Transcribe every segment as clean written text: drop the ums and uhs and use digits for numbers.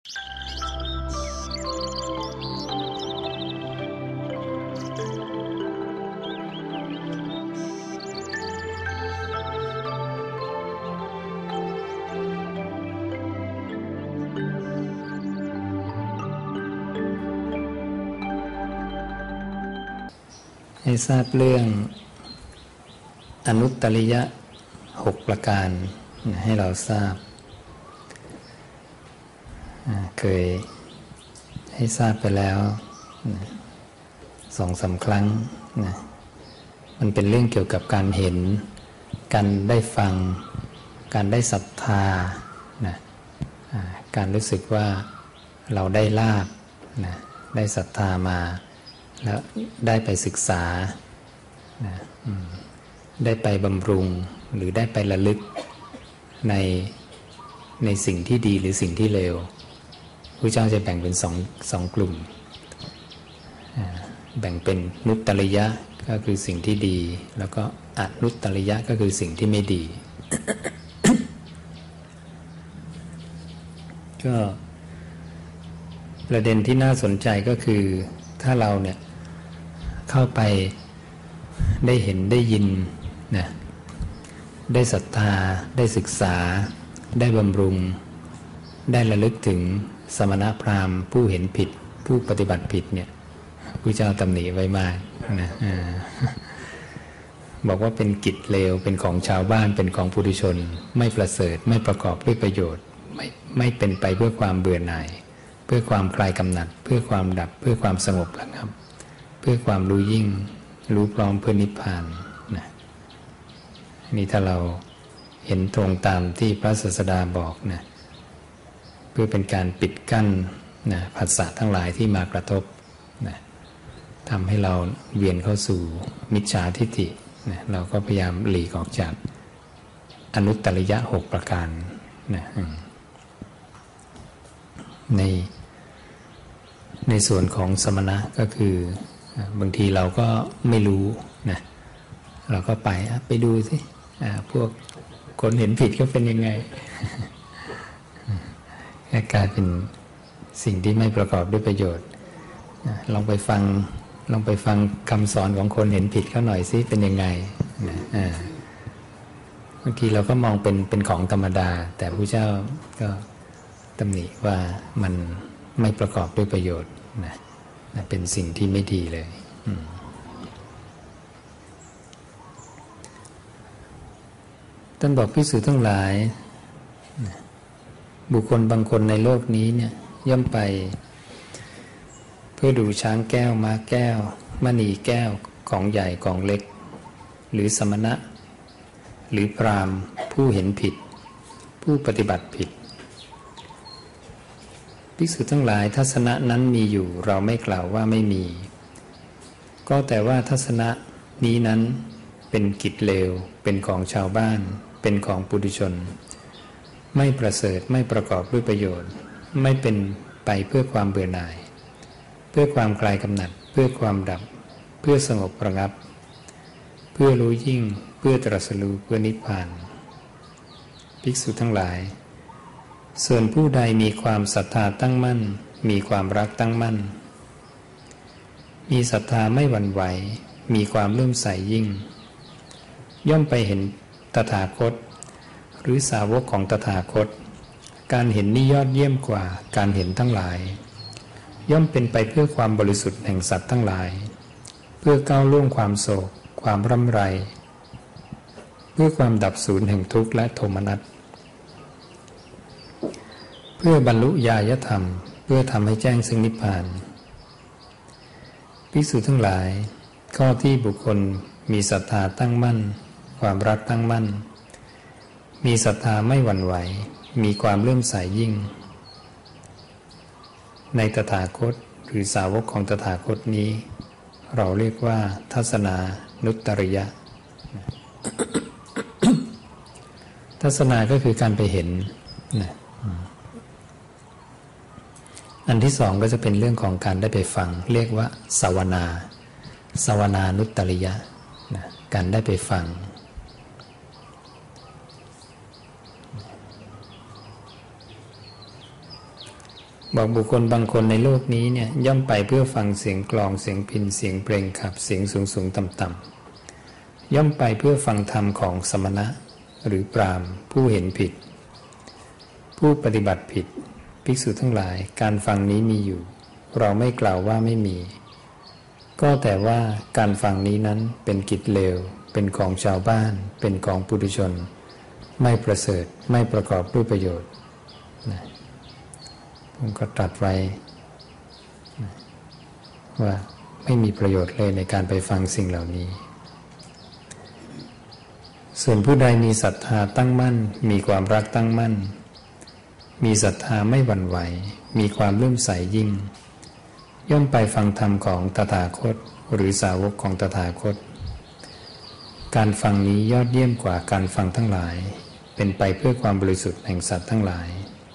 ให้ทราบเรื่องอนุตตริยะ6ประการให้เราทราบเคยให้ทราบไปแล้ว2-3 ครั้งนะมันเป็นเรื่องเกี่ยวกับการเห็นการได้ฟังการได้ศรัทธานะการรู้สึกว่าเราได้ลาภนะได้ศรัทธามาแล้วได้ไปศึกษานะได้ไปบำรุงหรือได้ไประลึกในสิ่งที่ดีหรือสิ่งที่เลวพระเจ้าจะแบ่งเป็นสองกลุ่มแบ่งเป็นนุตตริยะก็คือสิ่งที่ดีแล้วก็อนุตตริยะก็คือสิ่งที่ไม่ดี ก็ประเด็นที่น่าสนใจก็คือถ้าเราเนี่ยเข้าไปได้เห็นได้ยินนะได้ศรัทธาได้ศึกษาได้บำรุงได้ระลึกถึงสมณพราหมณ์ผู้เห็นผิดผู้ปฏิบัติผิดเนี่ยพระเจ้าตำหนิไว้มากนะบอกว่าเป็นกิจเลวเป็นของชาวบ้านเป็นของปุถุชนไม่ประเสริฐไม่ประกอบด้วยประโยชน์ไม่เป็นไปเพื่อความเบื่อหน่ายเพื่อความคลายกำหนัดเพื่อความดับเพื่อความสงบระงับเพื่อความรู้ยิ่งรู้พร้อมเพื่อนิพพานนะนี่ถ้าเราเห็นตรงตามที่พระศาสดาบอกนะเพื่อเป็นการปิดกั้นนะผัสสะทั้งหลายที่มากระทบนะทำให้เราเวียนเข้าสู่มิจฉาทิฏฐินะเราก็พยายามหลีกออกจากอนุตตริยะ6ประการนะในส่วนของสมณะก็คือบางทีเราก็ไม่รู้นะเราก็ไปดูสิพวกคนเห็นผิดก็เป็นยังไง กลายเป็นสิ่งที่ไม่ประกอบด้วยประโยชน์ลองไปฟังคำสอนของคนเห็นผิดเขาหน่อยสิเป็นยังไงเมื่อกี้เราก็มองเป็นของธรรมดาแต่พระเจ้าก็ตำหนิว่ามันไม่ประกอบด้วยประโยชน์นะเป็นสิ่งที่ไม่ดีเลยท่านบอกภิกษุทั้งหลายบุคคลบางคนในโลกนี้เนี่ยย่อมไปเพื่อดูช้างแก้วม้าแก้วมณีแก้วของใหญ่ของเล็กหรือสมณะหรือพราหมณ์ผู้เห็นผิดผู้ปฏิบัติผิดภิกษุทั้งหลายทัศนะนั้นมีอยู่เราไม่กล่าวว่าไม่มีก็แต่ว่าทัศนะนี้นั้นเป็นกิจเลวเป็นของชาวบ้านเป็นของปุถุชนไม่ประเสริฐไม่ประกอบด้วยประโยชน์ไม่เป็นไปเพื่อความเบื่อหน่ายเพื่อความคลายกำหนัดเพื่อความดับเพื่อสงบระงับเพื่อรู้ยิ่งเพื่อตรัสรู้เพื่อนิพพานภิกษุทั้งหลายส่วนผู้ใดมีความศรัทธาตั้งมั่นมีความรักตั้งมั่นมีศรัทธาไม่หวั่นไหวมีความเลื่อมใสยิ่งย่อมไปเห็นตถาคตหรือสาวกของตถาคตการเห็นนี้ยอดเยี่ยมกว่าการเห็นทั้งหลายย่อมเป็นไปเพื่อความบริสุทธิ์แห่งสัตว์ทั้งหลายเพื่อก้าวล่วงความโศกความร่ำไรเพื่อความดับสูญแห่งทุกข์และโทมนัสเพื่อบรรลุญาณธรรมเพื่อทำให้แจ้งซึ่งนิพพานภิกษุทั้งหลายข้อที่บุคคลมีศรัทธาตั้งมั่นความรักตั้งมั่นมีศรัทธาไม่หวั่นไหวมีความเลื่อมใสยิ่งในตถาคตหรือสาวกของตถาคตนี้เราเรียกว่าทัศนานุตตริยะ ทัศนาก็คือการไปเห็นนะอันที่สองก็จะเป็นเรื่องของการได้ไปฟังเรียกว่าสวนานุตตริยะนะการได้ไปฟังบอกบุคคลบางคนในโลกนี้เนี่ยย่อมไปเพื่อฟังเสียงกลองเสียงพิณเสียงเพลงขับเสียงสูงสูงต่ำต่ำย่อมไปเพื่อฟังธรรมของสมณะหรือพราหมณ์ผู้เห็นผิดผู้ปฏิบัติผิดภิกษุทั้งหลายการฟังนี้มีอยู่เราไม่กล่าวว่าไม่มีก็แต่ว่าการฟังนี้นั้นเป็นกิจเลวเป็นของชาวบ้านเป็นของปุถุชนไม่ประเสริฐไม่ประกอบด้วยประโยชน์ผมก็ตรัสไว้ว่าไม่มีประโยชน์เลยในการไปฟังสิ่งเหล่านี้ส่วนผู้ใดมีศรัทธาตั้งมั่นมีความรักตั้งมั่นมีศรัทธาไม่หวั่นไหวมีความเลื่อมใสยิ่งย่อมไปฟังธรรมของตถาคตหรือสาวกของตถาคตการฟังนี้ยอดเยี่ยมกว่าการฟังทั้งหลายเป็นไปเพื่อความบริสุทธิ์แห่งสัตว์ทั้งหลาย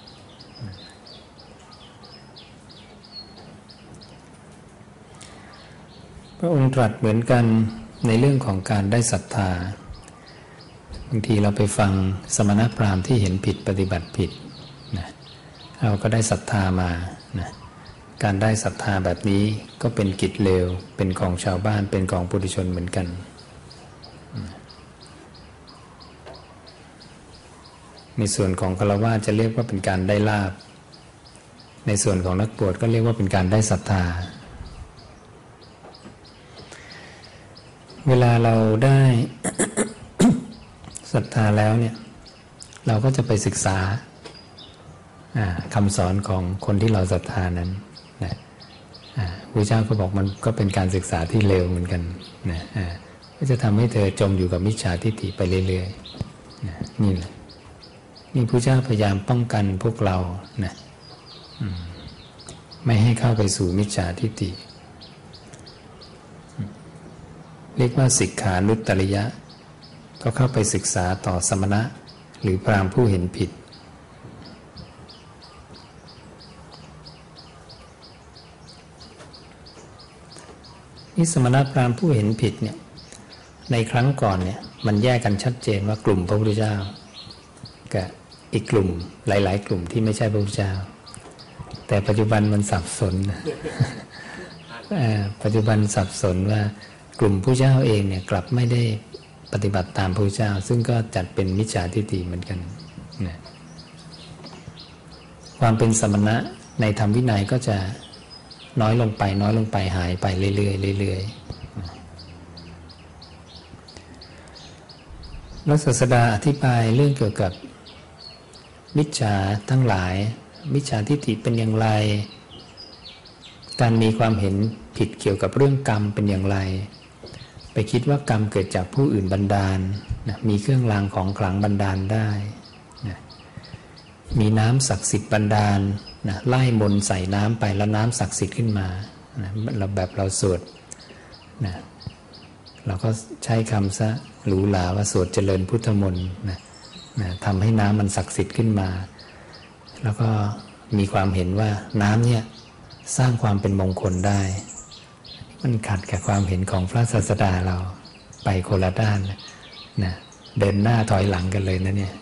พระองค์ตรัสเหมือนกันในเรื่องของการได้ศรัทธาบางทีเราไปฟังสมณพราหมณ์ที่เห็นผิดปฏิบัติผิดนะเราก็ได้ศรัทธามานะการได้ศรัทธาแบบนี้ก็เป็นกิจเลวเป็นของชาวบ้านเป็นของปุถุชนเหมือนกันในส่วนของฆราวาสจะเรียกว่าเป็นการได้ลาภในส่วนของนักบวชก็เรียกว่าเป็นการได้ศรัทธาเวลาเราได้ ศรัทธาแล้วเนี่ยเราก็จะไปศึกษาคำสอนของคนที่เราศรัทธานั้นนะพระเจ้าก็บอกมันก็เป็นการศึกษาที่เร็วเหมือนกันนะก็จะทำให้เธอจมอยู่กับมิจฉาทิฏฐิไปเรื่อยๆนะนี่แหละนี่พระเจ้าพยายามป้องกันพวกเรานะไม่ให้เข้าไปสู่มิจฉาทิฏฐิเรียกว่าสิกขานุตตริยะก็เข้าไปศึกษาต่อสมณะหรือพราหมณ์ผู้เห็นผิดนี่สมณะพราหมณ์ผู้เห็นผิดเนี่ยในครั้งก่อนเนี่ยมันแยกกันชัดเจนว่ากลุ่มพระพุทธเจ้ากับอีกกลุ่มหลายๆกลุ่มที่ไม่ใช่พระพุทธเจ้าแต่ปัจจุบันมันสับสน ปัจจุบันสับสนว่ากลุ่มผู้เจ้าเองเนี่ยกลับไม่ได้ปฏิบัติตามพระพุทธเจ้าซึ่งก็จัดเป็นมิจฉาทิฏฐิเหมือนกันนะความเป็นสมณะในธรรมวินัยก็จะน้อยลงไปหายไปเรื่อยๆเรื่อยๆแล้วศาสดาอธิบายเรื่องเกี่ยวกับมิจฉาทั้งหลายมิจฉาทิฏฐิเป็นอย่างไรการมีความเห็นผิดเกี่ยวกับเรื่องกรรมเป็นอย่างไรไปคิดว่ากรรมเกิดจากผู้อื่นบันดาลนะมีเครื่องรางของขลังบันดาลได้นะมีน้ำศักดิ์สิทธิ์บันดาลนะไล่มนต์ใส่น้ำไปแล้วน้ำศักดิ์สิทธิ์ขึ้นมานะเราสวดนะเราก็ใช้คำซะหรูหราว่าสวดเจริญพุทธมนต์นะทำให้น้ำมันศักดิ์สิทธิ์ขึ้นมาแล้วก็มีความเห็นว่าน้ำเนี่ยสร้างความเป็นมงคลได้มันขัดกับความเห็นของพระศาสดาเราไปคนละด้านนะเดินหน้าถอยหลังกันเลยนะเนี่ย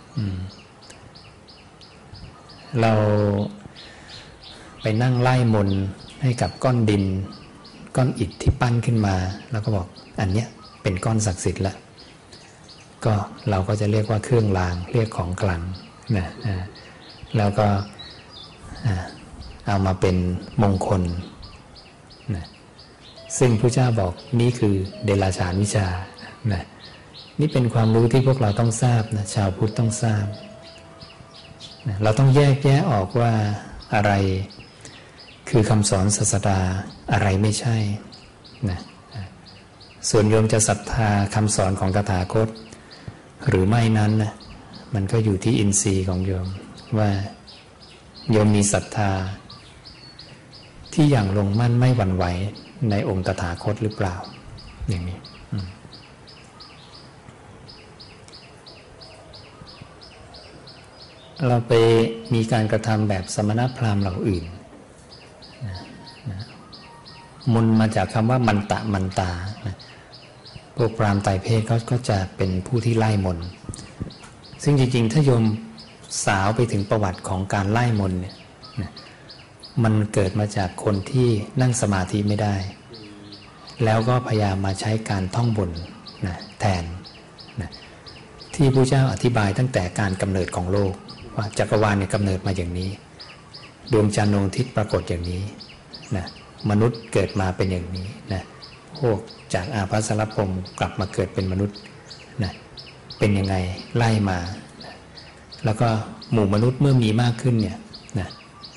เราไปนั่งไล่มนต์ให้กับก้อนดินก้อนอิฐที่ปั้นขึ้นมาแล้วก็บอกอันเนี้ยเป็นก้อนศักดิ์สิทธิ์ละก็เราก็จะเรียกว่าเครื่องรางเรียกของขลังนะแล้วก็เอามาเป็นมงคลนะซึ่งพระเจ้าบอกนี่คือเดรัจฉานวิชานะนี่เป็นความรู้ที่พวกเราต้องทราบนะชาวพุทธต้องทราบนะเราต้องแยกแยะออกว่าอะไรคือคำสอนศาสดาอะไรไม่ใช่นะส่วนโยมจะศรัทธาคำสอนของตถาคตหรือไม่นั้นนะมันก็อยู่ที่อินทรีย์ของโยมว่าโยมมีศรัทธาที่อย่างลงมั่นไม่หวั่นไหวในองค์ตถาคตหรือเปล่าอย่างนี้เราไปมีการกระทำแบบสมณพราหมณ์เหล่าอื่นมุนมาจากคำว่ามันตาพวกพราหมณ์ไตรเพศเขาก็จะเป็นผู้ที่ไล่มนซึ่งจริงๆถ้าโยมสาวไปถึงประวัติของการไล่มนเนี่ยมันเกิดมาจากคนที่นั่งสมาธิไม่ได้แล้วก็พยายามมาใช้การท่องบนนะแทนนะที่พระเจ้าอธิบายตั้งแต่การกำเนิดของโลกว่าจักรวาลเนี่ยกำเนิดมาอย่างนี้ดวงจันทร์ดวงอาทิตย์ปรากฏอย่างนี้นะมนุษย์เกิดมาเป็นอย่างนี้นะพวกจากอาภัสรพรหมกลับมาเกิดเป็นมนุษย์นะเป็นยังไงไล่มานะแล้วก็หมู่มนุษย์เมื่อมีมากขึ้นเนี่ยนะ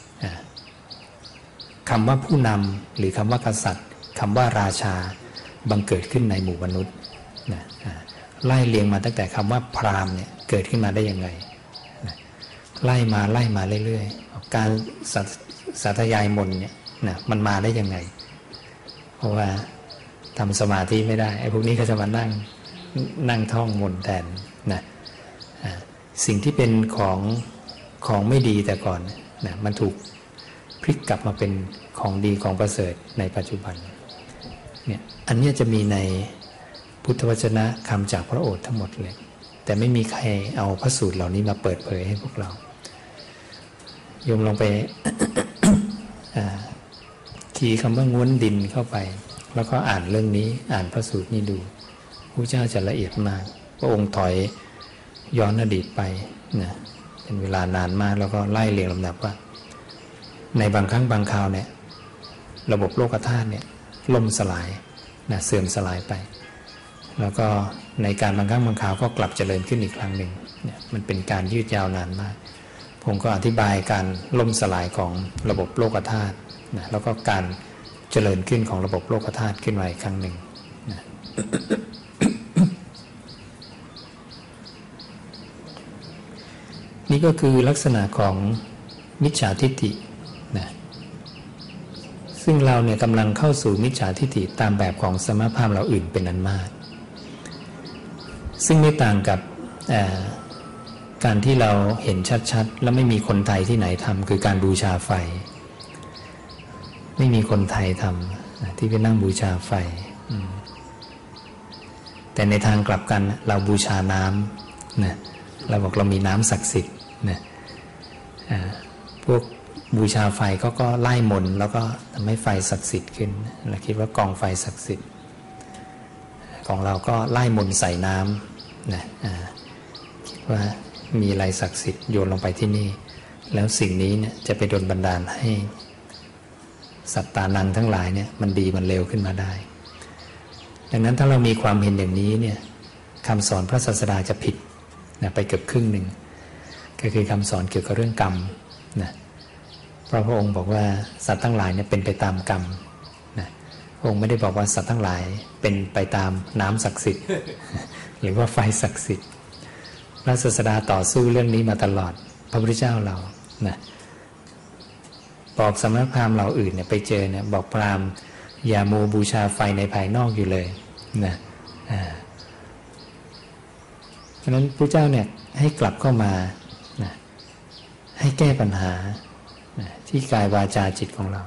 คำว่าผู้นำหรือคำว่ากษัตริย์คำว่าราชาบังเกิดขึ้นในหมู่มนุษย์นะไล่เรียงมาตั้งแต่คำว่าพราหมณ์เนี่ยเกิดขึ้นมาได้ยังไงนะไล่มาเรื่อยๆการสาธยายมนต์เนี่ยนะมันมาได้ยังไงเพราะว่าทำสมาธิไม่ได้ไอ้พวกนี้ก็จะมานั่งท่องมนต์แทนนะสิ่งที่เป็นของไม่ดีแต่ก่อนนะมันถูกพลิกกลับมาเป็นของดีของประเสริฐในปัจจุบันเนี่ยอันนี้จะมีในพุทธวจนะคำจากพระโอษฐ์ทั้งหมดเลยแต่ไม่มีใครเอาพระสูตรเหล่านี้มาเปิดเผยให้พวกเราโยมลองไป คีย์คำว่าง้วนดินเข้าไปแล้วก็อ่านเรื่องนี้อ่านพระสูตรนี้ดูพระเจ้าจะละเอียดมากพระองค์ถอยย้อนอดีตไปนะเป็นเวลานานมากแล้วก็ไล่เรียงลำดับว่าในบางครั้งบางคราวเนี่ยระบบโลกธาตุเนี่ยล่มสลายนะเสื่อมสลายไปแล้วก็ในการบางครั้งบางคราวก็กลับเจริญขึ้นอีกครั้งหนึ่งเนี่ยมันเป็นการยืดยาวนานมากผมก็อธิบายการล่มสลายของระบบโลกธาตุนะแล้วก็การเจริญขึ้นของระบบโลกธาตุขึ้นมาอีกครั้งหนึ่งนะ นี่ก็คือลักษณะของมิจฉาทิฏฐินะซึ่งเราเนี่ยกำลังเข้าสู่มิจฉาทิฏฐิตามแบบของสมภารเราอื่นเป็นอันมากซึ่งไม่ต่างกับการที่เราเห็นชัดๆแล้วไม่มีคนไทยที่ไหนทำคือการบูชาไฟไม่มีคนไทยทำนะที่ไปนั่งบูชาไฟแต่ในทางกลับกันเราบูชาน้ำนะเราบอกเรามีน้ำศักดิ์สิทธิ์นะพวกบูชาไฟก็ไล่มนต์แล้วก็ทำให้ไฟศักดิ์สิทธิ์ขึ้นเราคิดว่ากองไฟศักดิ์สิทธิ์ของเราก็ไล่มนต์ใส่น้ำนะคิดว่ามีอะไรศักดิ์สิทธิ์โยนลงไปที่นี่แล้วสิ่งนี้เนี่ยจะไปดลบันดาลให้สัตตานังทั้งหลายเนี่ยมันดีมันเลวขึ้นมาได้ดังนั้นถ้าเรามีความเห็นอย่างนี้เนี่ยคำสอนพระศาสดาจะผิดนะไปเกือบครึ่งหนึ่งก็คือคำสอนเกี่ยวกับเรื่องกรรมนะพระองค์บอกว่าสัตว์ทั้งหลายเนี่ยเป็นไปตามกรรมนะพระองค์ไม่ได้บอกว่าสัตว์ทั้งหลายเป็นไปตามน้ำศักดิ์สิทธิ์ หรือว่าไฟศักดิ์สิทธิ์พระศาสดาต่อสู้เรื่องนี้มาตลอดพระพุทธเจ้าเรานะบอกสมณพราหมณ์เราอื่นเนี่ยไปเจอเนี่ยบอกพราหมณ์อย่ามัวบูชาไฟในภายนอกอยู่เลยนะเพราะนั้นพระเจ้าเนี่ยให้กลับเข้ามานะให้แก้ปัญหานะที่กายวาจาจิตของเรา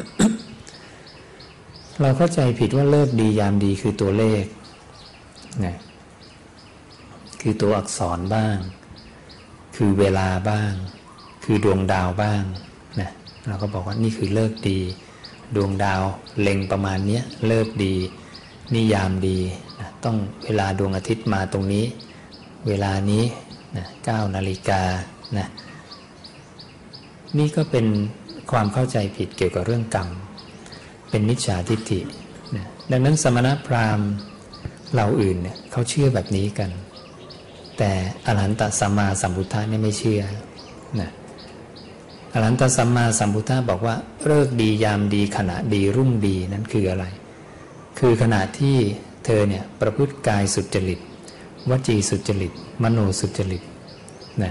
เราเข้าใจผิดว่าเลิกดียามดีคือตัวเลขนะคือตัวอักษรบ้างคือเวลาบ้างคือดวงดาวบ้างนะเราก็บอกว่านี่คือเลิกดีดวงดาวเล็งประมาณนี้เลิกดีนิยามดีนะต้องเวลาดวงอาทิตย์มาตรงนี้เวลานี้นะ9 นาฬิกานะนี่ก็เป็นความเข้าใจผิดเกี่ยวกับเรื่องกรรมเป็นมิจฉาทิฏฐินะดังนั้นสมณพราหมณ์เราอื่นเนี่ยเขาเชื่อแบบนี้กันแต่อรหันตสัมมาสัมพุทธะเนี่ยไม่เชื่อนะอรหันตสัมมาสัมพุทธะบอกว่าเลิกดียามดีขณะดีรุ่งดีนั้นคืออะไรคือขณะที่เธอเนี่ยประพฤติกายสุจริตวจีสุจริตมโนสุจริตนะ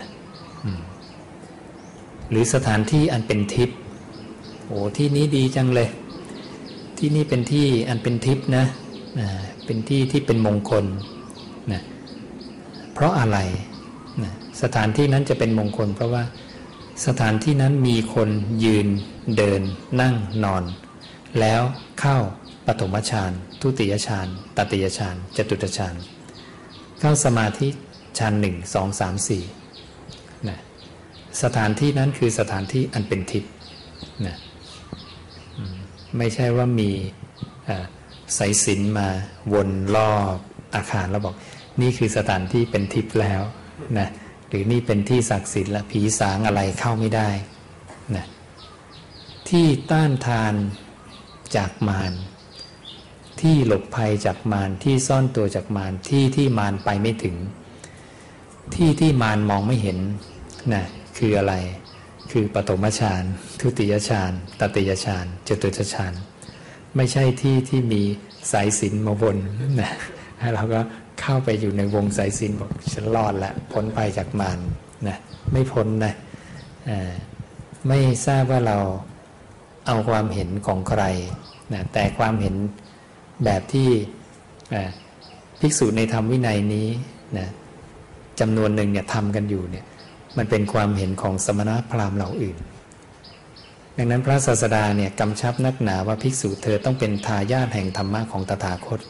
หรือสถานที่อันเป็นทิพย์โอ้ที่นี้ดีจังเลยที่นี่เป็นที่อันเป็นทิพย์นะเป็นที่ที่เป็นมงคลนะเพราะอะไรนะสถานที่นั้นจะเป็นมงคลเพราะว่าสถานที่นั้นมีคนยืนเดินนั่งนอนแล้วเข้าปฐมฌานทุติยฌานตติยฌานจตุตฌานเข้าสมาธิฌาน1 2 3 4นะสถานที่นั้นคือสถานที่อันเป็นทิพย์นะไม่ใช่ว่ามีสายสิญจน์มาวนรอบอาคารแล้วบอกนี่คือสถานที่เป็นทิพย์แล้วนะหรือนี่เป็นที่ศักดิ์สิทธิ์และผีสางอะไรเข้าไม่ได้นะที่ต้านทานจากมารที่หลบภัยจากมารที่ซ่อนตัวจากมารที่มารไปไม่ถึงที่มารมองไม่เห็นนะคืออะไรคือปฐมฌานทุติยฌานตติยฌานจตุตฌานไม่ใช่ที่มีสายสิญจน์มาวนนะเราก็เข้าไปอยู่ในวงสายสิญจน์บอกฉันรอดแล้วพ้นไปจากมารนะไม่พ้นนะไม่ทราบว่าเราเอาความเห็นของใครนะแต่ความเห็นแบบที่ภิกษุในธรรมวินัยนี้นะจำนวนหนึ่งเนี่ยทำกันอยู่เนี่ยมันเป็นความเห็นของสมณพราหมณ์เหล่าอื่นดังนั้นพระศาสดาเนี่ยกำชับนักหนาว่าภิกษุเธอต้องเป็นทายาทแห่งธรรมะของตถาคต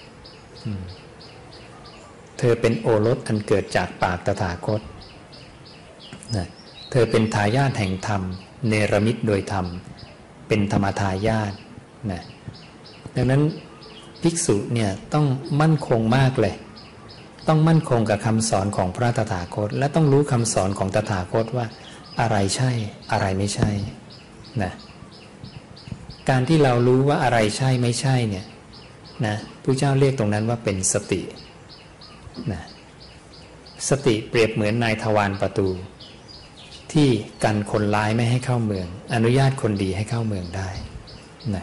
เธอเป็นโอรสอันเกิดจากปากตถาคตนะเธอเป็นทายาทแห่งธรรมเนรมิตโดยธรรมเป็นธรรมทายาทนะดังนั้นภิกษุเนี่ยต้องมั่นคงมากเลยต้องมั่นคงกับคำสอนของพระตถาคตและต้องรู้คำสอนของตถาคตว่าอะไรใช่อะไรไม่ใช่นะการที่เรารู้ว่าอะไรใช่ไม่ใช่เนี่ยนะพระเจ้าเรียกตรงนั้นว่าเป็นสตินะสติเปรียบเหมือนนายทวารประตูที่กันคนร้ายไม่ให้เข้าเมืองอนุญาตคนดีให้เข้าเมืองได้นะ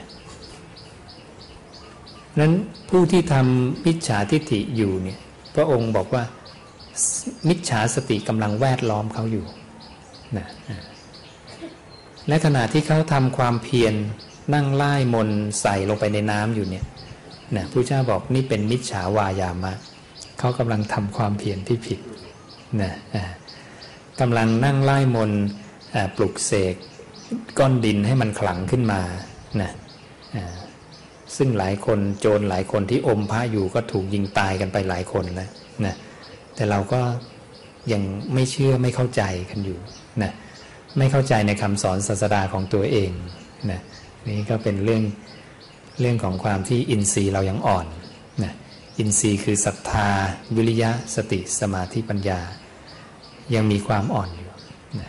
นั้นผู้ที่ทำมิจฉาทิฏฐิอยู่เนี่ยพระองค์บอกว่ามิจฉาสติกำลังแวดล้อมเขาอยู่นะและขณะที่เขาทำความเพียรนั่งไล่มนต์ใส่ลงไปในน้ำอยู่เนี่ยนะพระเจ้าบอกนี่เป็นมิจฉาวายามะเขากำลังทำความเพียรที่ผิดนะกำลังนั่งไล่มนต์ปลุกเสกก้อนดินให้มันขลังขึ้นมานะซึ่งหลายคนโจรหลายคนที่อมพระอยู่ก็ถูกยิงตายกันไปหลายคนแล้วนะแต่เราก็ยังไม่เชื่อไม่เข้าใจกันอยู่นะไม่เข้าใจในคำสอนศาสดาของตัวเองนะนี่ก็เป็นเรื่องของความที่อินทรีย์เรายังอ่อนนะอินทรีย์คือศรัทธาวิริยะสติสมาธิปัญญายังมีความอ่อนอยู่นะ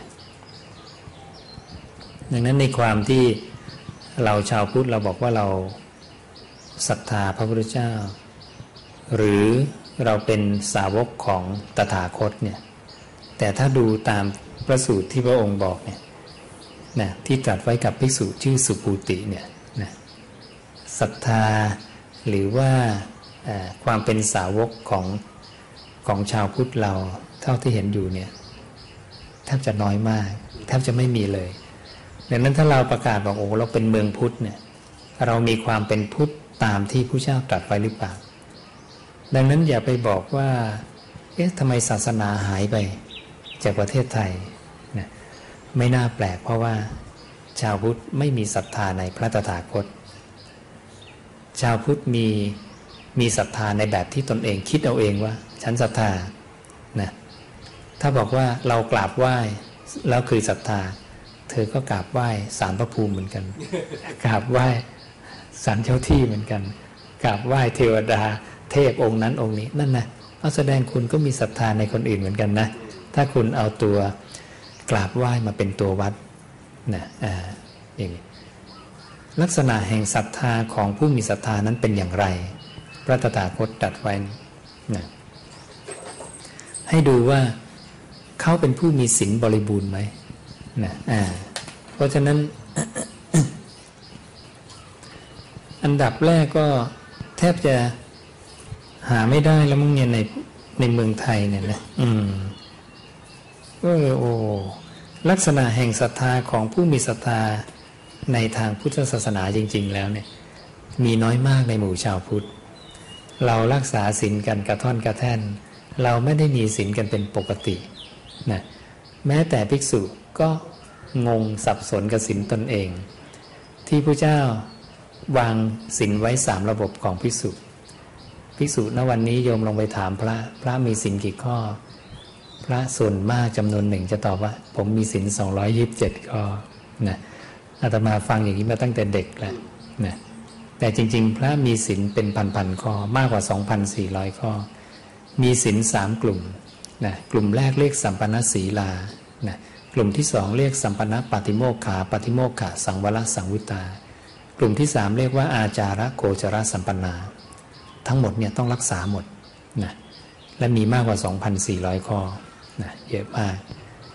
ดังนั้นในความที่เราชาวพุทธเราบอกว่าเราศรัทธาพระพุทธเจ้าหรือเราเป็นสาวกของตถาคตเนี่ยแต่ถ้าดูตามพระสูตรที่พระองค์บอกเนี่ยนะที่ตรัสไว้กับภิกษุชื่อสุภูติเนี่ยนะศรัทธาหรือว่าความเป็นสาวกของชาวพุทธเราเท่าที่เห็นอยู่เนี่ยแทบจะน้อยมากแทบจะไม่มีเลยดังนั้นถ้าเราประกาศบอกโอ้เราเป็นเมืองพุทธเนี่ยเรามีความเป็นพุทธตามที่พระเจ้าตรัสไว้หรือเปล่าดังนั้นอย่าไปบอกว่าเอ๊ะทำไมศาสนาหายไปจากประเทศไทยนะไม่น่าแปลกเพราะว่าชาวพุทธไม่มีศรัทธาในพระตถาคตชาวพุทธมีศรัทธาในแบบที่ตนเองคิดเอาเองว่าฉันศรัทธานะถ้าบอกว่าเรากราบไหว้แล้วคือศรัทธาเธอก็กราบไหว้ศาลพระภูมิเหมือนกันกราบไหว้ศาลเจ้าที่เหมือนกันกราบไหว้เทวดาเทพองค์นั้นองค์นี้นั่นนะเอาแสดงคุณก็มีศรัทธาในคนอื่นเหมือนกันนะถ้าคุณเอาตัวกราบไหว้มาเป็นตัววัดนะอย่างนี้ลักษณะแห่งศรัทธาของผู้มีศรัทธานั้นเป็นอย่างไรพระตถาคตตรัสไว้นะให้ดูว่าเขาเป็นผู้มีศีลบริบูรณ์ไหมนะเพราะฉะนั้น อันดับแรกก็แทบจะหาไม่ได้แล้วมั้งเนี่ยในเมืองไทยเนี่ยนะลักษณะแห่งศรัทธาของผู้มีศรัทธาในทางพุทธศาสนาจริงๆแล้วเนี่ยมีน้อยมากในหมู่ชาวพุทธเรารักษาศีลกันกระท่อนกระแท่นเราไม่ได้มีศีลกันเป็นปกตินะแม้แต่ภิกษุก็งงสับสนกับศีลตนเองที่พระเจ้าวางศีลไว้3ระบบของภิกษุณวันนี้โยมลงไปถามพระมีศีลกี่ข้อพระส่วนมากจำนวนหนึ่งจะตอบว่าผมมีศีล227ข้อนะอาตมาฟังอย่างนี้มาตั้งแต่เด็กแล้วนะแต่จริงๆพระมีศีลเป็นพันๆข้อมากกว่า 2,400 ข้อมีศีล3กลุ่มนะกลุ่มแรกเรียกสัมปันนศีลานะกลุ่มที่2เรียกสัมปันนปาติโมกขาปาติโมกขะสังวรสังวุตากลุ่มที่3เรียกว่าอาจาระโกจรสัมปันนาทั้งหมดเนี่ยต้องรักษาหมดนะและมีมากกว่า 2,400 ข้อนะเยอะมาก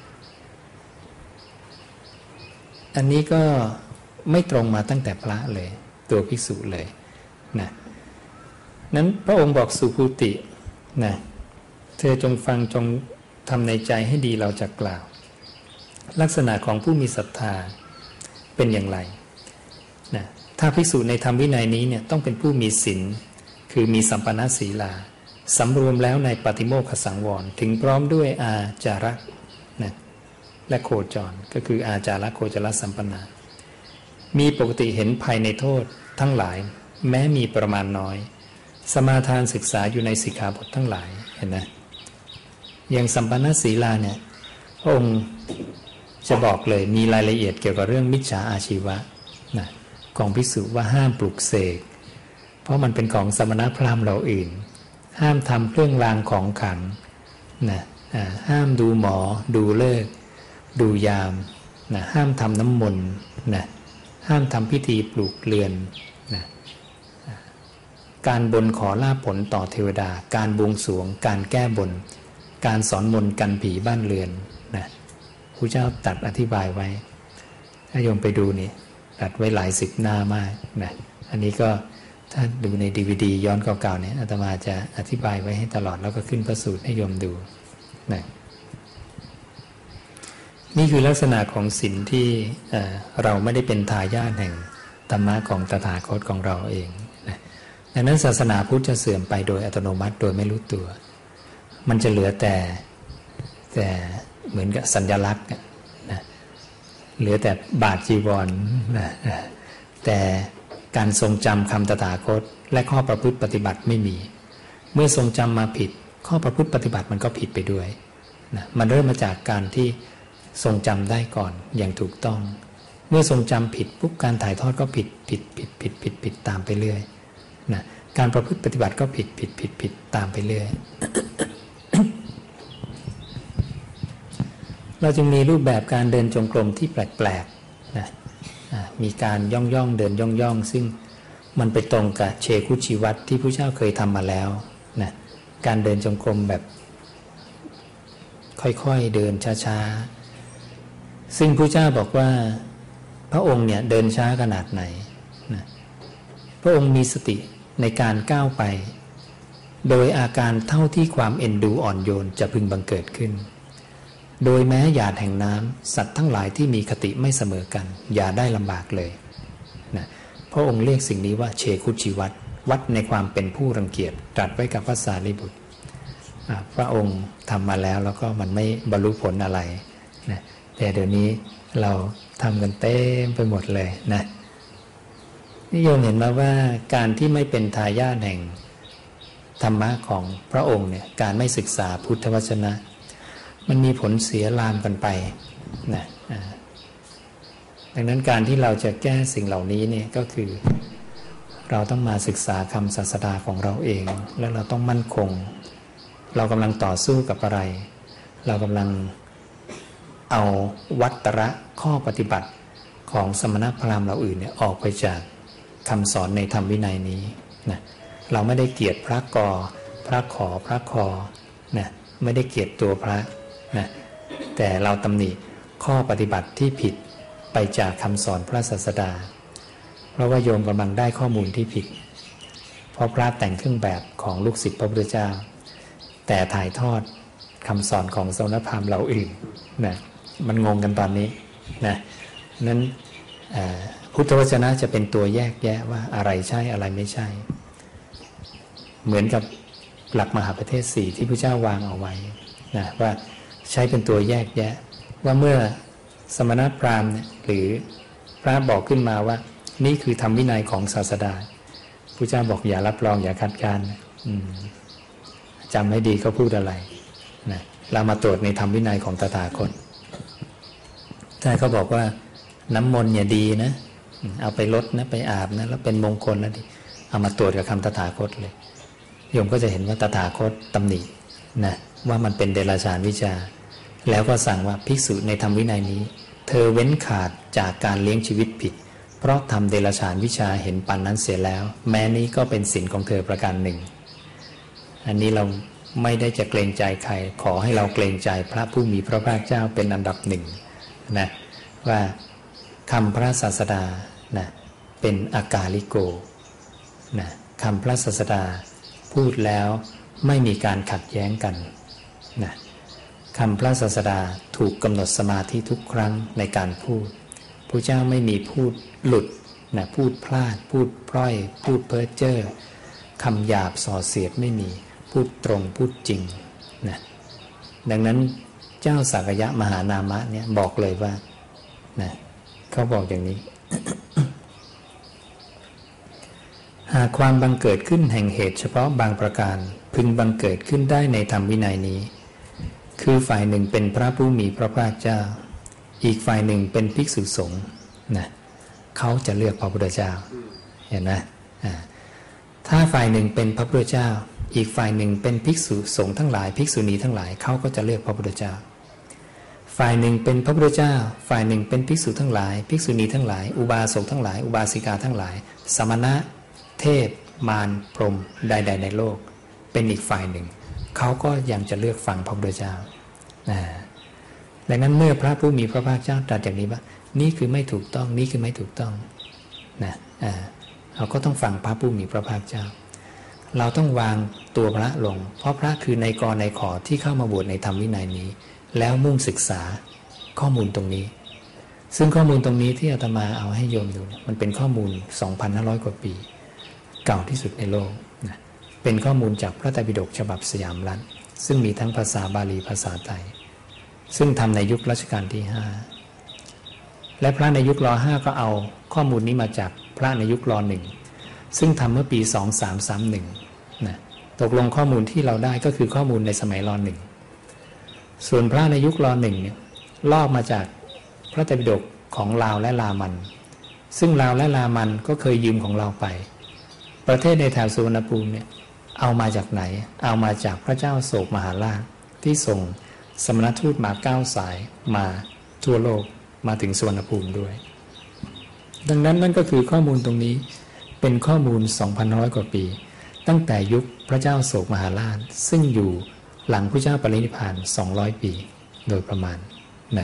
อันนี้ก็ไม่ตรงมาตั้งแต่พระเลยตัวภิกษุเลยนะนั้นพระองค์บอกสุภูตินะเธอจงฟังจงทำในใจให้ดีเราจะกล่าวลักษณะของผู้มีศรัทธาเป็นอย่างไรนะถ้าภิกษุในธรรมวินัยนี้เนี่ยต้องเป็นผู้มีศีลคือมีสัมปันนศีลาสำรวมแล้วในปฏิโมกขสังวรถึงพร้อมด้วยอาจาระนะและโคจรก็คืออาจาระโคจรสัมปันนามีปกติเห็นภายในโทษทั้งหลายแม้มีประมาณน้อยสมาทานศึกษาอยู่ในสิกขาบททั้งหลายเห็นไหมอย่างสัมปันนศีลาเนี่ยพระองค์จะบอกเลยมีรายละเอียดเกี่ยวกับเรื่องมิจฉาอาชีวะนะของภิกษุว่าห้ามปลุกเสกเพราะมันเป็นของสมณพราหมณ์เราอื่นห้ามทำเครื่องรางของขลังนะห้ามดูหมอดูฤกษ์ดูยามนะห้ามทำน้ำมนต์นะห้ามทำพิธีปลูกเรือนนะการบนขอลาภผลต่อเทวดาการบวงสรวงการแก้บนการสอนมนต์กันผีบ้านเรือนนะพระเจ้าตัดอธิบายไว้ถ้าโยมไปดูนี่ตัดไว้หลาย10 หน้ามากนะอันนี้ก็ถ้าดูใน DVD ย้อนเก่าๆเนี่ยอาตมาจะอธิบายไว้ให้ตลอดแล้วก็ขึ้นพระสูตรให้โยมดูนะนี่คือลักษณะของศีลที่เราไม่ได้เป็นทายาทแห่งธรรมะของตถาคตของเราเองนะดังนั้นศาสนาพุทธจะเสื่อมไปโดยอัตโนมัติโดยไม่รู้ตัวมันจะเหลือแต่เหมือนกับสัญลักษณ์นะเหลือแต่บาทจีวรนะแต่การทรงจำคำตถาคตและข้อประพฤติปฏิบัติไม่มีเมื่อทรงจำมาผิดข้อประพฤติปฏิบัติมันก็ผิดไปด้วยนะมันเริ่มมาจากการที่ทรงจำได้ก่อนอย่างถูกต้องเมื่อทรงจำผิดปุ๊บการถ่ายทอดก็ผิดตามไปเรื่อยนะการประพฤติปฏิบัติก็ผิดตามไปเรื่อย เราจึงมีรูปแบบการเดินจงกรมที่แปลกๆนะมีการย่องเดินย่องซึ่งมันไปตรงกับเชคุชีวัตที่พระเจ้าเคยทำมาแล้วนะการเดินจงกรมแบบค่อยๆเดินช้าๆซึ่งพระเจ้าบอกว่าพระองค์เนี่ยเดินช้าขนาดไหนนะพระองค์มีสติในการก้าวไปโดยอาการเท่าที่ความเอ็นดูอ่อนโยนจะพึงบังเกิดขึ้นโดยแม้หยาดแห่งน้ำสัตว์ทั้งหลายที่มีคติไม่เสมอกันอย่าได้ลำบากเลยนะพระองค์เรียกสิ่งนี้ว่าเชคุชิวัตวัดในความเป็นผู้รังเกียจตรัสไว้กับพระสารีบุตรพระองค์ทำมาแล้วก็มันไม่บรรลุผลอะไรนะแต่เดี๋ยวนี้เราทำกันเต็มไปหมดเลยนะนิยมเห็นมาว่าการที่ไม่เป็นทายาทแห่งธรรมะของพระองค์เนี่ยการไม่ศึกษาพุทธวจนะมันมีผลเสียลามกันไปนะดังนั้นการที่เราจะแก้สิ่งเหล่านี้เนี่ยก็คือเราต้องมาศึกษาคำศาสดาของเราเองแล้วเราต้องมั่นคงเรากำลังต่อสู้กับอะไรเรากำลังเอาวัตระข้อปฏิบัติของสมณพราหมณ์เราอื่นเนี่ยออกไปจากคำสอนในธรรมวินัยนี้นะเราไม่ได้เกลียดพระกอพระขอพระคอนะไม่ได้เกลียดตัวพระนะแต่เราตำหนิข้อปฏิบัติที่ผิดไปจากคำสอนพระศาสดาเพราะว่าโยมกำลังได้ข้อมูลที่ผิดเพราะพระแต่งเครื่องแบบของลูกศิษย์พระพุทธเจ้าแต่ถ่ายทอดคำสอนของสมณพราหมณ์เราอื่นนะมันงงกันตอนนี้นะนั้นพุทธวจนะจะเป็นตัวแยกแยะว่าอะไรใช่อะไรไม่ใช่เหมือนกับหลักมหาประเทศ4ที่พระเจ้าวางเอาไว้นะว่าใช้เป็นตัวแยกแยะว่าเมื่อสมณพราหมณ์หรือพระบอกขึ้นมาว่านี่คือธรรมวินัยของศาสดาพระเจ้าบอกอย่ารับรองอย่าคัดค้านจำให้ดีเขาพูดอะไรนะเรามาตรวจในธรรมวินัยของตถาคตถ้าเขาบอกว่าน้ำมนต์เนี่ยดีนะเอาไปลดนะไปอาบนะแล้วเป็นมงคลแล้วดิเอามาตรวจกับคำตถาคตเลยโยมก็จะเห็นว่าตถาคตตำหนินะว่ามันเป็นเดรัจฉานวิชาแล้วก็สั่งว่าภิกษุในธรรมวินัยนี้เธอเว้นขาดจากการเลี้ยงชีวิตผิดเพราะทำเดรัจฉานวิชาเห็นปันนั้นเสียแล้วแม้นี้ก็เป็นศีลของเธอประการหนึ่งอันนี้เราไม่ได้จะเกรงใจใครขอให้เราเกรงใจพระผู้มีพระภาคเจ้าเป็นอันดับหนึ่งนะว่าคำพระศาสดานะเป็นอากาลิโกนะคำพระศาสดาพูดแล้วไม่มีการขัดแย้งกันนะคำพระศาสดาถูกกำหนดสมาธิทุกครั้งในการพูดพระเจ้าไม่มีพูดหลุดนะพูดพลาดพูดพร่อยพูดเพ้อเจ้อคำหยาบส่อเสียดไม่มีพูดตรงพูดจริงนะดังนั้นเจ้าสักยะมหานามะเนี่ยบอกเลยว่านะเขาบอกอย่างนี้ หากความบังเกิดขึ้นแห่งเหตุเฉพาะบางประการพึงบังเกิดขึ้นได้ในธรรมวินัยนี้คือฝ่ายหนึ่งเป็นพระผู้มีพระภาคเจ้าอีกฝ่ายหนึ่งเป็นภิกษุสงฆ์นะเขาจะเลือกพระพุทธเจ้าเห็นไหมถ้าฝ่ายหนึ่งเป็นพระพุทธเจ้าอีกฝ่ายหนึ่งเป็นภิกษุสงฆ์ทั้งหลายภิกษุณีทั้งหลายเขาก็จะเลือกพระพุทธเจ้าฝ่ายหนึ่งเป็นพระพุทธเจ้าฝ่ายหนึ่งเป็นภิกษุทั้งหลายภิกษุณีทั้งหลายอุบาสกทั้งหลายอุบาสิกาทั้งหลายสมณะเทพมารพรหมใดๆในโลกเป็นอีกฝ่ายหนึ่งเขาก็ยังจะเลือกฟังพระพุทธเจ้าดังนั้นเมื่อพระผู้มีพระภาคเจ้าตรัสอย่างนี้ว่านี่คือไม่ถูกต้องนี่คือไม่ถูกต้องนะเราก็ต้องฟังพระผู้มีพระภาคเจ้าเราต้องวางตัวพระลงเพราะพระคือในกรในขอที่เข้ามาบวชในธรรมวินัยนี้แล้วมุ่งศึกษาข้อมูลตรงนี้ซึ่งข้อมูลตรงนี้ที่อาตมาเอาให้โยมดูมันเป็นข้อมูล 2,500 กว่าปีเก่าที่สุดในโลกนะเป็นข้อมูลจากพระไตรปิฎกฉบับสยามรัฐซึ่งมีทั้งภาษาบาลีภาษาไทยซึ่งทำในยุครัชกาลที่5และพระในยุคร.5ก็เอาข้อมูลนี้มาจากพระในยุคร.1ซึ่งทำเมื่อปี 2331นะตกลงข้อมูลที่เราได้ก็คือข้อมูลในสมัยร.1ส่วนพระในยุคร.1เนี่ยลอกมาจากพระไตรปิฎกของลาวและลามันซึ่งลาวและลามันก็เคยยืมของเราไปประเทศในแถวสุวรรณภูมิเนี่ยเอามาจากไหนเอามาจากพระเจ้าโศกมหาราชที่ส่งสมณทูตมา9 สายมาทั่วโลกมาถึงสุวรรณภูมิด้วยดังนั้นนั่นก็คือข้อมูลตรงนี้เป็นข้อมูล 2,100 กว่าปีตั้งแต่ยุคพระเจ้าโศกมหาราชซึ่งอยู่หลังพระเจ้าปรินิพพาน200 ปีโดยประมาณนะ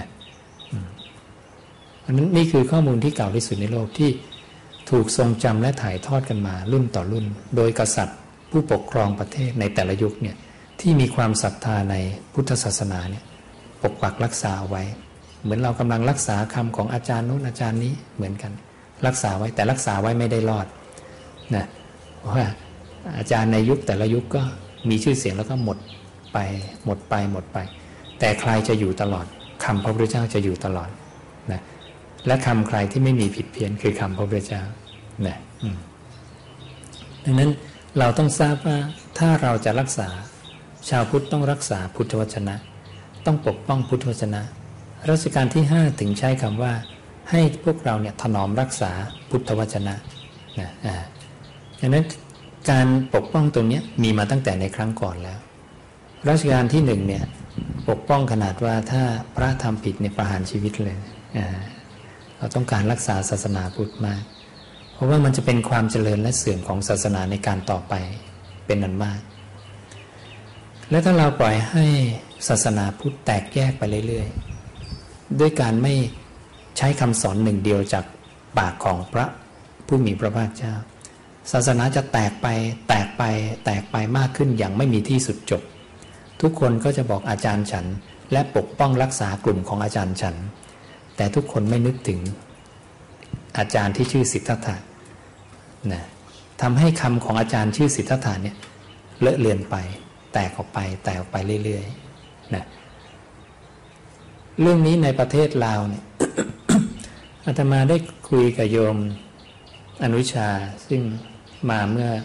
อันนั้นนี่คือข้อมูลที่เก่าที่สุดในโลกที่ถูกทรงจำและถ่ายทอดกันมารุ่นต่อรุ่นโดยกษัตริย์ผู้ปกครองประเทศในแต่ละยุคเนี่ยที่มีความศรัทธาในพุทธศาสนาเนี่ยปกปักรักษาเอาไว้เหมือนเรากำลังรักษาคำของอาจารย์นู้นอาจารย์นี้เหมือนกันรักษาไว้แต่รักษาไว้ไม่ได้รอดนะเพราะว่าอาจารย์ในยุคแต่ละยุคก็มีชื่อเสียงแล้วก็หมดไปแต่ใครจะอยู่ตลอดคำพระพุทธเจ้าจะอยู่ตลอดนะและคำใครที่ไม่มีผิดเพี้ยนคือคำพระพุทธเจ้านะดังนั้นเราต้องทราบว่าถ้าเราจะรักษาชาวพุทธต้องรักษาพุทธวจนะต้องปกป้องพุทธวจนะรัชกาลที่5ถึงใช้คำว่าให้พวกเราเนี่ยถนอมรักษาพุทธวจนะนะดังนั้นการปกป้องตรงนี้มีมาตั้งแต่ในครั้งก่อนแล้วรัชกาลที่1เนี่ยปกป้องขนาดว่าถ้าพระทำผิดเนี่ยประหารชีวิตเลยเราต้องการรักษาศาสนาพุทธมากเพราะว่ามันจะเป็นความเจริญและเสื่อมของศาสนาในการต่อไปเป็นอันมากและถ้าเราปล่อยให้ศาสนาพุทธแตกแยกไปเรื่อยๆด้วยการไม่ใช้คำสอนหนึ่งเดียวจากปากของพระผู้มีพระภาคเจ้าศาสนาจะแตกไปมากขึ้นอย่างไม่มีที่สุดจบทุกคนก็จะบอกอาจารย์ฉันและปกป้องรักษากลุ่มของอาจารย์ฉันแต่ทุกคนไม่นึกถึงอาจารย์ที่ชื่อสิทธัตถะนะทำให้คำของอาจารย์ชื่อสิทธัตถะเนี่ยเลอะเลือนไปแตกออกไปเรื่อยๆนะเรื่องนี้ในประเทศลาวเนี่ย อาตมาได้คุยกับโยมอนุชาซึ่งมาเมื่อ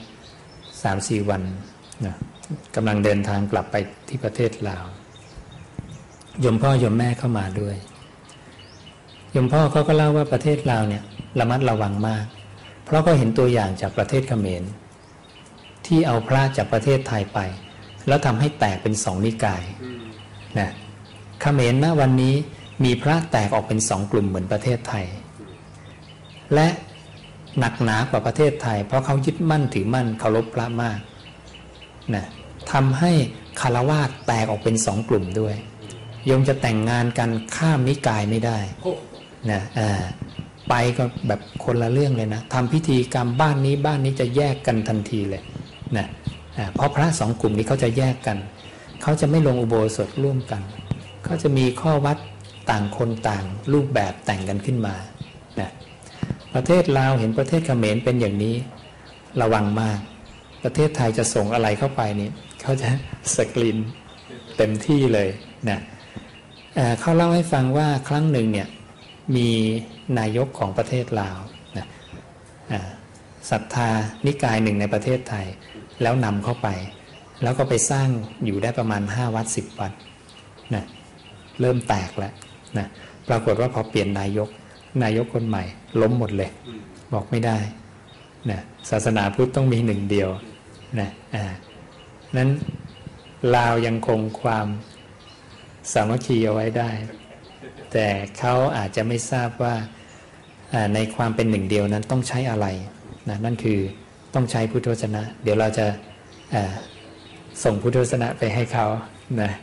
3-4 วันนะกำลังเดินทางกลับไปที่ประเทศลาวโยมพ่อโยมแม่เข้ามาด้วยโยมพ่อเขาก็เล่าว่าประเทศลาวเนี่ยระมัดระวังมากเพราะก็เห็นตัวอย่างจากประเทศเขมรที่เอาพระจากประเทศไทยไปแล้วทำให้แตกเป็นสองนิกายนะเขมรณวันนี้มีพระแตกออกเป็นสองกลุ่มเหมือนประเทศไทยและหนักหนากว่าประเทศไทยเพราะเขายึดมั่นถือมั่นเคารพพระมากนะทำให้คฤหัสถ์แตกออกเป็นสองกลุ่มด้วยโยมจะแต่งงานกันข้ามนิกายไม่ได้นะไปก็แบบคนละเรื่องเลยนะทำพิธีกรรมบ้านนี้จะแยกกันทันทีเลยนะเพราะพระสองกลุ่มนี้เขาจะแยกกันเขาจะไม่ลงอุโบสถร่วมกันเขาจะมีข้อวัดต่างคนต่างรูปแบบแต่งกันขึ้นมานะประเทศลาวเห็นประเทศเขมรเป็นอย่างนี้ระวังมากประเทศไทยจะส่งอะไรเข้าไปนี่เขาจะสกรีนเต็มที่เลยนะเขาเล่าให้ฟังว่าครั้งหนึ่งเนี่ยมีนายกของประเทศลาวนะศรัทธานิกายหนึ่งในประเทศไทยแล้วนำเข้าไปแล้วก็ไปสร้างอยู่ได้ประมาณ5 วัด 10 วัดนะเริ่มแตกแล้วนะปรากฏว่าพอเปลี่ยนนายกคนใหม่ล้มหมดเลยบอกไม่ได้นะศาสนาพุทธต้องมีหนึ่งเดียวนะนั้นลาวยังคงความสามัคคีเอาไว้ได้แต่เขาอาจจะไม่ทราบว่าในความเป็นหนึ่งเดียวนั้นต้องใช้อะไรนะนั่นคือต้องใช้พุทธวจนะเดี๋ยวเราจะส่งพุทธวจนะไปให้เขานะ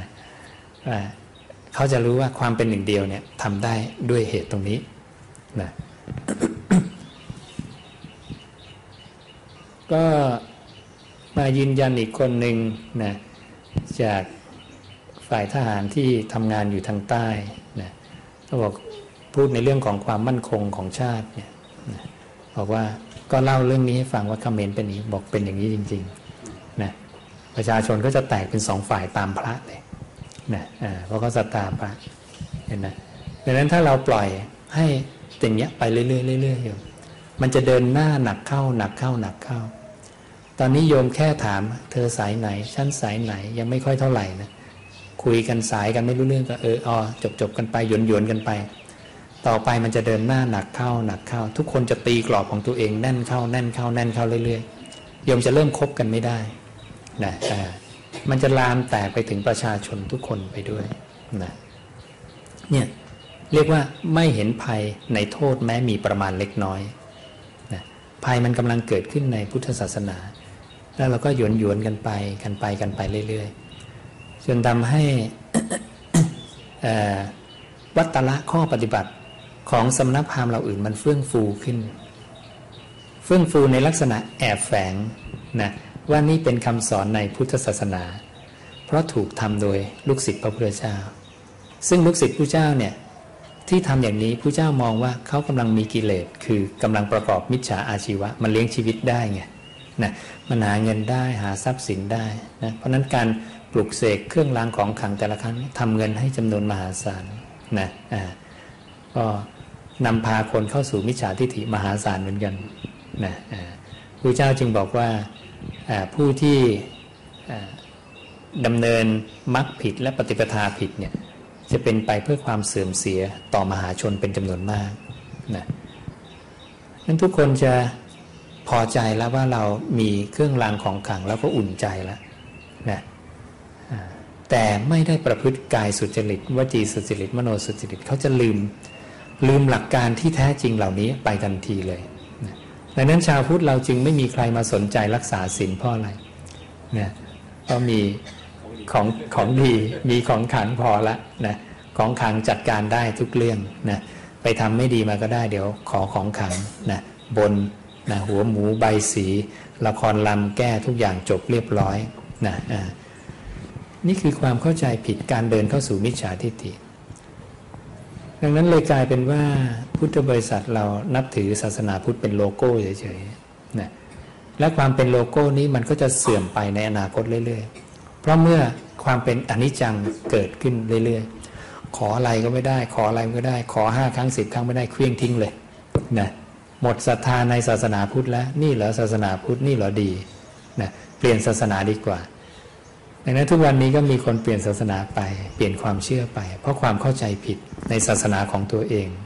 เขาจะรู้ว่าความเป็นหนึ่งเดียวเนี่ยทำได้ด้วยเหตุตรงนี้นะ ก็มายืนยันอีกคนหนึ่งนะจากฝ่ายทหารที่ทำงานอยู่ทางใต้นะเขาบอกพูดในเรื่องของความมั่นคงของชาติเนี่ยนะบอกว่าก็เล่าเรื่องนี้ให้ฟังว่าเขมรเป็นนี้บอกเป็นอย่างนี้จริงๆนะประชาชนก็จะแตกเป็นสองฝ่ายตามพระเลยนะเพราะเขาศรัทธาพระเห็นไหมดังนั้นถ้าเราปล่อยให้อย่างเงี้ยไปเรื่อยๆเรื่อยๆอยู่มันจะเดินหน้าหนักเข้าตอนนี้โยมแค่ถามเธอสายไหนฉันสายไหนยังไม่ค่อยเท่าไหร่นะคุยกันสายกันไม่รู้เรื่องก็จบกันไปหยวนกันไปต่อไปมันจะเดินหน้าหนักเข้าทุกคนจะตีกรอบของตัวเองแน่นเข้าเรื่อยๆโยมจะเริ่มคบกันไม่ได้นะมันจะลามแตกไปถึงประชาชนทุกคนไปด้วยนะเนี่ยเรียกว่าไม่เห็นภัยในโทษแม้มีประมาณเล็กน้อยนะภัยมันกำลังเกิดขึ้นในพุทธศาสนาแล้วเราก็หยวนกันไปเรื่อยๆจนทำให้ วัตตะข้อปฏิบัติของสำนักพราหมณ์เราอื่นมันเฟื่องฟูขึ้นเฟื่องฟูในลักษณะแอบแฝงนะว่านี่เป็นคำสอนในพุทธศาสนาเพราะถูกทำโดยลูกศิษย์พระพุทธเจ้าซึ่งลูกศิษย์พระเจ้าเนี่ยที่ทำอย่างนี้พระเจ้ามองว่าเขากำลังมีกิเลสคือกำลังประกอบมิจฉาอาชีวะมันเลี้ยงชีวิตได้ไงนะมันหาเงินได้หาทรัพย์สินได้นะเพราะนั้นการปลุกเสกเครื่องรางของขลังแต่ละครั้งทำเงินให้จำนวนมหาศาลนะก็นำพาคนเข้าสู่มิจฉาทิฏฐิมหาศาลเหมือนกันนะพระเจ้าจึงบอกว่าผู้ที่ดำเนินมรรคผิดและปฏิปทาผิดเนี่ยจะเป็นไปเพื่อความเสื่อมเสียต่อมหาชนเป็นจำนวนมากนะนั้นทุกคนจะพอใจแล้วว่าเรามีเครื่องรางของขลังแล้วก็อุ่นใจแล้วนะแต่ไม่ได้ประพฤติกายสุจริตวจีสุจริตมโนสุจริตเขาจะลืมหลักการที่แท้จริงเหล่านี้ไปทันทีเลยนะดังนั้นชาวพุทธเราจึงไม่มีใครมาสนใจรักษาศีลเพราะอะไรนะเพราะมีของดีมีของขลังพอละนะของขลังจัดการได้ทุกเรื่องนะไปทำไม่ดีมาก็ได้เดี๋ยวขอของขลังนะบนนะหัวหมูใบสีละครลำแก้ทุกอย่างจบเรียบร้อยนะนี่คือความเข้าใจผิดการเดินเข้าสู่มิจฉาทิฏฐิดังนั้นเลยกลายเป็นว่าพุทธบริษัทเรานับถือศาสนาพุทธเป็นโลโก้เฉยๆนะและความเป็นโลโก้นี้มันก็จะเสื่อมไปในอนาคตเรื่อยๆเพราะเมื่อความเป็นอนิจจังเกิดขึ้นเรื่อยๆขออะไรก็ไม่ได้ขออะไรก็ได้ขอ5 ครั้ง 10 ครั้งไม่ได้เคลื่อนทิ้งเลยนะหมดศรัทธาในศาสนาพุทธแล้วนี่เหรอศาสนาพุทธนี่เหรอดีนะเปลี่ยนศาสนาดีกว่าดังนั้นทุกวันนี้ก็มีคนเปลี่ยนศาสนาไปเปลี่ยนความเชื่อไปเพราะความเข้าใจผิดในศาสนาของตัวเอง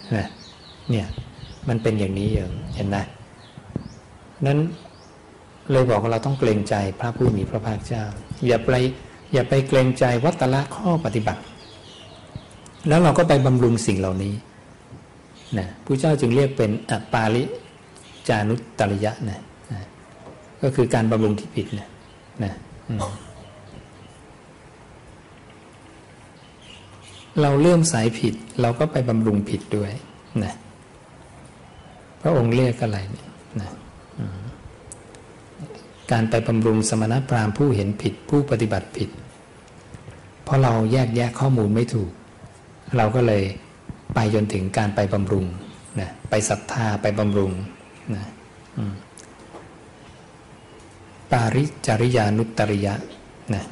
นะเนี่ยมันเป็นอย่างนี้เห็นไหมนั้นเลยบอกว่าเราต้องเกรงใจพระผู้มีพระภาคเจ้าอย่าไปเกรงใจวัตตะข้อปฏิบัติแล้วเราก็ไปบำรุงสิ่งเหล่านี้นะพระเจ้าจึงเรียกเป็นอปาริจานุตตริยะนะก็คือการบำรุงที่ผิดนะเราเริ่มสายผิดเราก็ไปบำรุงผิดด้วยนะพระองค์เรียกอะไรเนี่ยนะการไปบำรุงสมณพราหมณ์ผู้เห็นผิดผู้ปฏิบัติผิดเพราะเราแยกแยะข้อมูลไม่ถูกเราก็เลยไปจนถึงการไปบำรุงนะไปศรัทธาไปบำรุงนะปาริจาริยานุตตริยะนะ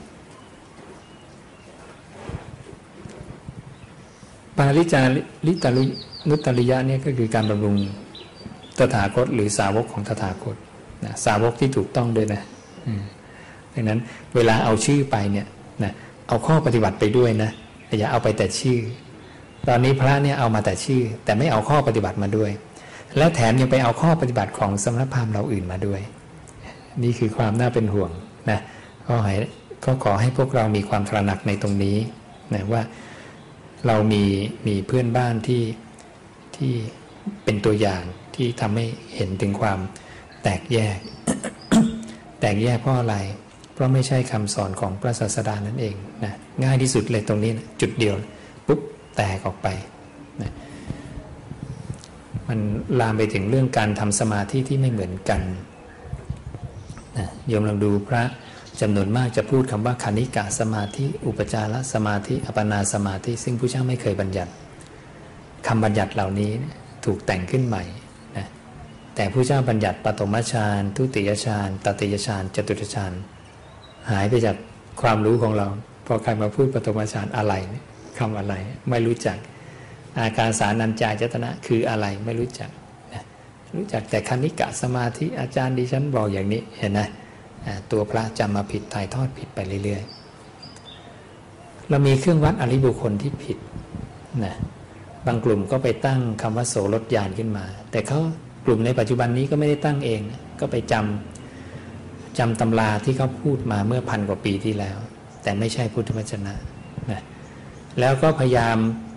ปาริจาริตานุตตริยะเนี่ยก็คือการบำรุงตถาคตหรือสาวกของตถาคตนะสาวกที่ถูกต้องด้วยนะดังนั้นเวลาเอาชื่อไปเนี่ยนะเอาข้อปฏิบัติไปด้วยนะอย่าเอาไปแต่ชื่อตอนนี้พระเนี่ยเอามาแต่ชื่อแต่ไม่เอาข้อปฏิบัติมาด้วยแล้วแถมยังไปเอาข้อปฏิบัติของสมณพราหมณ์เราอื่นมาด้วยนี่คือความน่าเป็นห่วงนะก็ขอให้พวกเรามีความตระหนักในตรงนี้นะว่าเรามีเพื่อนบ้านที่เป็นตัวอย่างที่ทำให้เห็นถึงความแตกแยก แตกแยกเพราะอะไรเพราะไม่ใช่คำสอนของพระศาสดานั่นเองนะง่ายที่สุดเลยตรงนี้นะจุดเดียวปุ๊บแตกออกไปนะมันลามไปถึงเรื่องการทำสมาธิที่ไม่เหมือนกันนะโยมลองดูพระจำนวนมากจะพูดคำว่าคณิกะสมาธิอุปจารสมาธิอัปปนาสมาธิซึ่งพระเจ้าไม่เคยบัญญัติคำบัญญัติเหล่านี้ถูกแต่งขึ้นใหม่นะแต่พระเจ้าบัญญัติปฐมฌานทุติยฌานตติยฌานจตุตฌานหายไปจากความรู้ของเราพอใครมาพูดปฐมฌานอะไรคำอะไรไม่รู้จักอาการสานัญจายตนะคืออะไรไม่รู้จักนะรู้จักแต่คณิกะสมาธิอาจารย์ดิฉันบอกอย่างนี้เห็นไหมตัวพระจำมาผิดถ่ายทอดผิดไปเรื่อยๆเรามีเครื่องวัดอริบุคคลที่ผิดนะบางกลุ่มก็ไปตั้งคำว่าโสรถญาณขึ้นมาแต่เขากลุ่มในปัจจุบันนี้ก็ไม่ได้ตั้งเองก็ไปจำตำราที่เขาพูดมาเมื่อ1,000 กว่าปีที่แล้วแต่ไม่ใช่พุทธวจนะนะแล้วก็พยายาม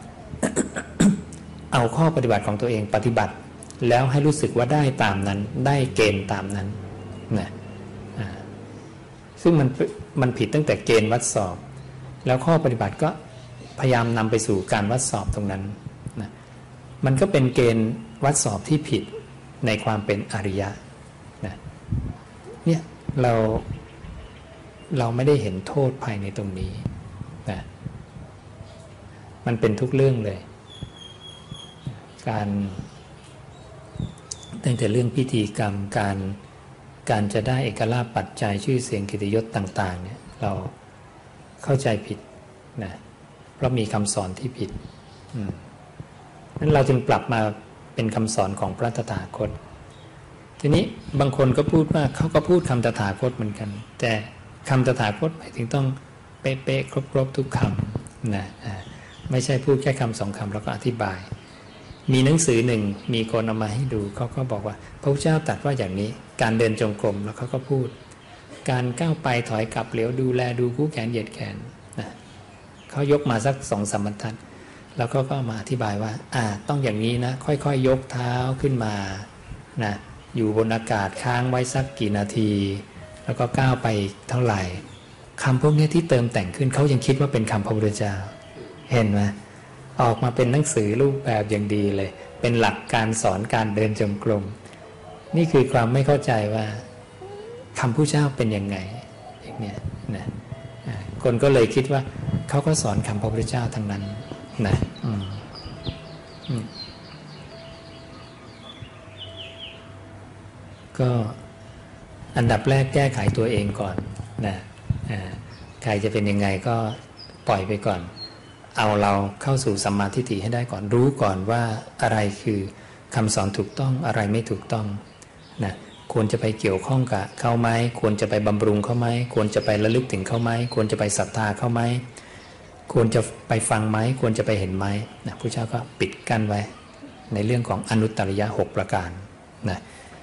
เอาข้อปฏิบัติของตัวเองปฏิบัติแล้วให้รู้สึกว่าได้ตามนั้นได้เกณฑ์ตามนั้นนะซึ่งมันผิดตั้งแต่เกณฑ์วัดสอบแล้วข้อปฏิบัติก็พยายามนำไปสู่การวัดสอบตรงนั้นนะมันก็เป็นเกณฑ์วัดสอบที่ผิดในความเป็นอริยะนะเนี่ยเราไม่ได้เห็นโทษภายในตรงนี้นะมันเป็นทุกเรื่องเลยการตั้งแต่เรื่องพิธีกรรมการจะได้เอกลาภปัจจัยชื่อเสียงเกียรติยศต่างๆเนี่ยเราเข้าใจผิดนะเพราะมีคำสอนที่ผิดนั้นเราจึงปรับมาเป็นคำสอนของพระตถาคตทีนี้บางคนก็พูดว่าเขาก็พูดคำตถาคตเหมือนกันแต่คำตถาคตหมายถึงต้องเป๊ะๆครบทุกคำนะไม่ใช่พูดแค่คำ2 คำแล้วก็อธิบายมีหนังสือหนึ่งมีคนเอามาให้ดูเขาก็บอกว่าพระพุทธเจ้าตรัสว่าอย่างนี้การเดินจงกรมแล้วเขาก็พูดการก้าวไปถอยกลับเหลียวดูแลดูคู่แขนเหยียดแขนนะเขายกมาสัก2-3 บรรทัดแล้วก็มาอธิบายว่าต้องอย่างนี้นะค่อยๆ ยกเท้าขึ้นมานะอยู่บนอากาศค้างไว้สักกี่นาทีแล้วก็ก้าวไปเท่าไหร่คำพวกนี้ที่เติมแต่งขึ้นเขายังคิดว่าเป็นคำพระพุทธเจ้าเห็นไหมออกมาเป็นหนังสือรูปแบบอย่างดีเลยเป็นหลักการสอนการเดินจงกรมนี่คือความไม่เข้าใจว่าคำผู้เจ้าเป็นยังไงอย่างเนี้ยนะคนก็เลยคิดว่าเขาก็สอนคำพระพุทธเจ้าทั้งนั้นนะก็อันดับแรกแก้ไขตัวเองก่อนนะใครจะเป็นยังไงก็ปล่อยไปก่อนเอาเราเข้าสู่สัมมาทิฏฐิให้ได้ก่อนรู้ก่อนว่าอะไรคือคำสอนถูกต้องอะไรไม่ถูกต้องนะควรจะไปเกี่ยวข้องกับเขาไหมควรจะไปบำรุงเขาไหมควรจะไประลึกถึงเขาไหมควรจะไปศรัทธาเขาไหมควรจะไปฟังไหมควรจะไปเห็นไหมนะพระเจ้าก็ปิดกั้นไว้ในเรื่องของอนุตตริยะ6ประการนะ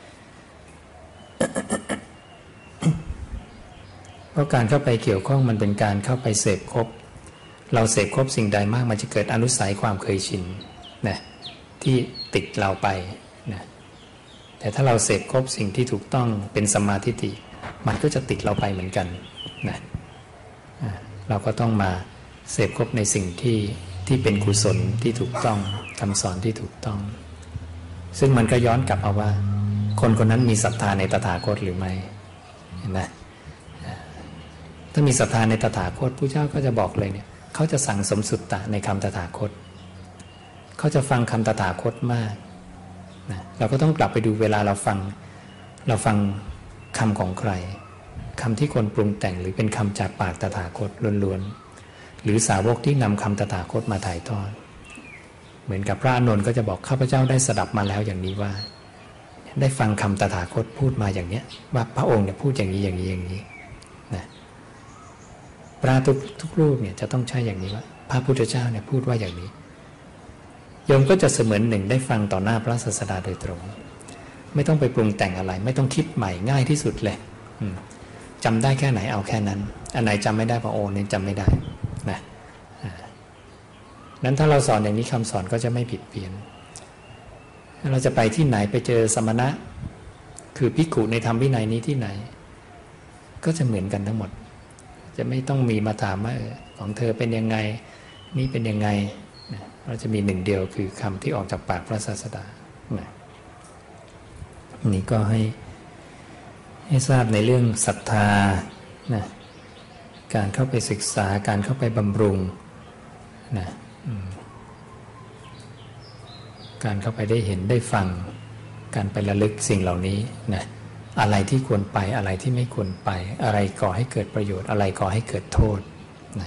เพราะการเข้าไปเกี่ยวข้องมันเป็นการเข้าไปเสพคบเราเสพคบสิ่งใดมากมันจะเกิดอนุสัยความเคยชินนะที่ติดเราไปนะแต่ถ้าเราเสพคบสิ่งที่ถูกต้องเป็นสัมมาทิฏฐิมันก็จะติดเราไปเหมือนกันนะเราก็ต้องมาเสพคบในสิ่งที่เป็นกุศลที่ถูกต้องคำสอนที่ถูกต้องซึ่งมันก็ย้อนกลับมาว่าคนคนนั้นมีศรัทธาในตถาคตหรือไม่เห็นไหมถ้ามีศรัทธาในตถาคตพระเจ้าก็จะบอกเลยเนี่ยเขาจะสั่งสมสุตตะในคำตถาคตเขาจะฟังคำตถาคตมากนะเราก็ต้องกลับไปดูเวลาเราฟังคำของใครคำที่คนปรุงแต่งหรือเป็นคำจากปากตถาคตล้วนๆหรือสาวกที่นำคำตถาคตมาถ่ายทอดเหมือนกับพระอานนท์ก็จะบอกข้าพเจ้าได้สดับมาแล้วอย่างนี้ว่าได้ฟังคำตถาคตพูดมาอย่างนี้ว่าพระองค์เนี่ยพูดอย่างนี้อย่างนี้อย่างนี้นะพระทุกรูปเนี่ยจะต้องใช้อย่างนี้ว่าพระพุทธเจ้าเนี่ยพูดว่าอย่างนี้โยมก็จะเสมือนหนึ่งได้ฟังต่อหน้าพระศาสดาโดยตรงไม่ต้องไปปรุงแต่งอะไรไม่ต้องคิดใหม่ง่ายที่สุดเลยจำได้แค่ไหนเอาแค่นั้นอันไหนจำไม่ได้พระองค์เนี่ยจำไม่ได้นะนั้นถ้าเราสอนอย่างนี้คำสอนก็จะไม่ผิดเพี้ยนเราจะไปที่ไหนไปเจอสมณะคือภิกขุในธรรมวินัยนี้ที่ไหนก็จะเหมือนกันทั้งหมดจะไม่ต้องมีมาถามว่าของเธอเป็นยังไงนี่เป็นยังไงเราจะมีหนึ่งเดียวคือคำที่ออกจากปากพระศาสดานี่ก็ให้ทราบในเรื่องศรัทธานะการเข้าไปศึกษาการเข้าไปบำรุงนะการเข้าไปได้เห็นได้ฟังการไประลึกสิ่งเหล่านี้นะอะไรที่ควรไปอะไรที่ไม่ควรไปอะไรก่อให้เกิดประโยชน์อะไรก่อให้เกิดโทษนะ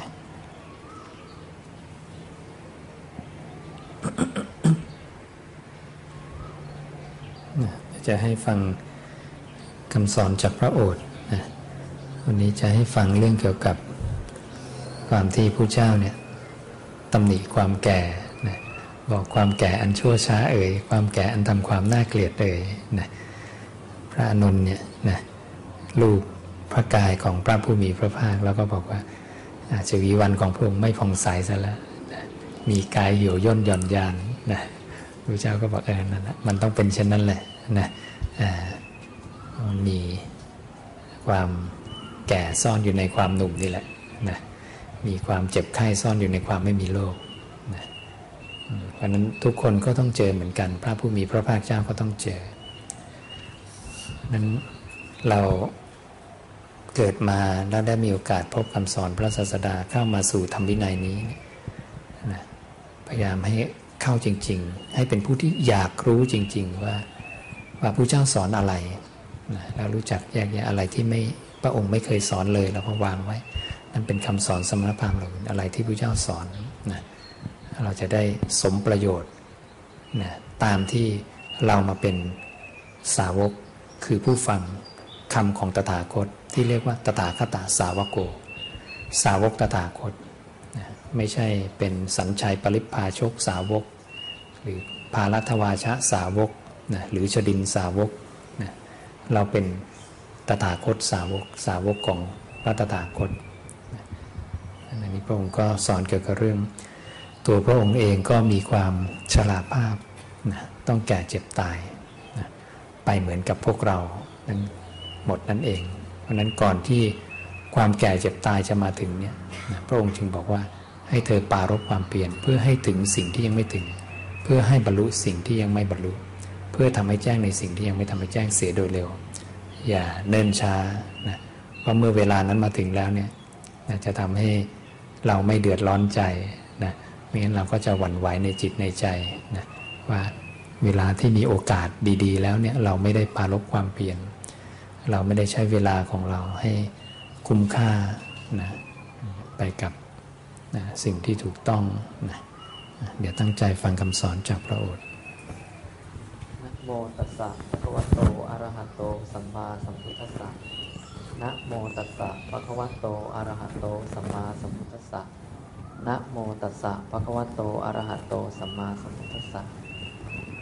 จะให้ฟังคำสอนจากพระโอษฐ์นะวันนี้จะให้ฟังเรื่องเกี่ยวกับความที่พระเจ้าเนี่ยตำหนิความแก่นะบอกความแก่อันชั่วช้าความแก่อันทำความน่าเกลียดนะพระอานนท์เนี่ยนะรูปพระกายของพระผู้มีพระภาคแล้วก็บอกว่าชวีวันของพระองค์ไม่ผ่องใสซะแล้วนะมีกายเหี่ยวย่นหย่อนยานนะพระเจ้าก็บอกนั่นแหละมันต้องเป็นเช่นนั้นแหละนะมันมีความแก่ซ่อนอยู่ในความหนุ่มนี่แหละนะมีความเจ็บไข้ซ่อนอยู่ในความไม่มีโรคนะเพราะนั้นทุกคนก็ต้องเจอเหมือนกันพระผู้มีพระภาคเจ้าก็ต้องเจอนั้นเราเกิดมาแล้วได้มีโอกาสพบคำสอนพระศาสดาเข้ามาสู่ธรรมวินัยนี้นะพยายามให้เข้าจริงๆให้เป็นผู้ที่อยากรู้จริงๆว่าพระเจ้าสอนอะไรนะแล้วรู้จักแยกแยะอะไรที่ไม่พระองค์ไม่เคยสอนเลยเราก็วางไว้นั่นเป็นคำสอนสมณพราหมณ์เราอะไรที่พระเจ้าสอนนะเราจะได้สมประโยชน์นะตามที่เรามาเป็นสาวกคือผู้ฟังคำของตถาคตที่เรียกว่าตถาคตสาวโกสาวกตถาคตนะไม่ใช่เป็นสัญชัยปริพพาชกสาวกหรือภารัตวาชสาวกนะหรือชดินสาวกนะเราเป็นตถาคตสาวกของพระตถาคตนะอันนี้พระองค์ก็สอนเกี่ยวกับเรื่องตัวพระองค์เองก็มีความชราภาพนะต้องแก่เจ็บตายนะไปเหมือนกับพวกเรานั้นหมดนั่นเองเพราะนั้นก่อนที่ความแก่เจ็บตายจะมาถึงเนี่ยนะพระองค์จึงบอกว่าให้เธอปรารภความเปลี่ยนเพื่อให้ถึงสิ่งที่ยังไม่ถึงเพื่อให้บรรลุสิ่งที่ยังไม่บรรลุเพื่อทำให้แจ้งในสิ่งที่ยังไม่ทำให้แจ้งเสียโดยเร็วอย่าเนิ่นช้านะเพราะเมื่อเวลานั้นมาถึงแล้วเนี่ยจะทำให้เราไม่เดือดร้อนใจนะไม่งั้นเราก็จะหวั่นไหวในจิตในใจนะว่าเวลาที่มีโอกาสดีๆแล้วเนี่ยเราไม่ได้ปรารภความเพียรเราไม่ได้ใช้เวลาของเราให้คุ้มค่านะไปกับนะสิ่งที่ถูกต้องนะเดี๋ยวตั้งใจฟังคำสอนจากพระโอษฐ์นะโมตัสสะภะคะวะโตอะระหะโตสัมมาสัมพุทธัสสะนะโมตัสสะภะคะวะโตอะระหะโตสัมมาสัมพุทธัสสะนะโมตัสสะภะคะวะโตอะระหะโตสัมมาสัมพุทธัสสะ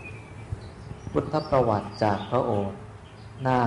พุทธประวัติจากพระโอษฐ์หน้า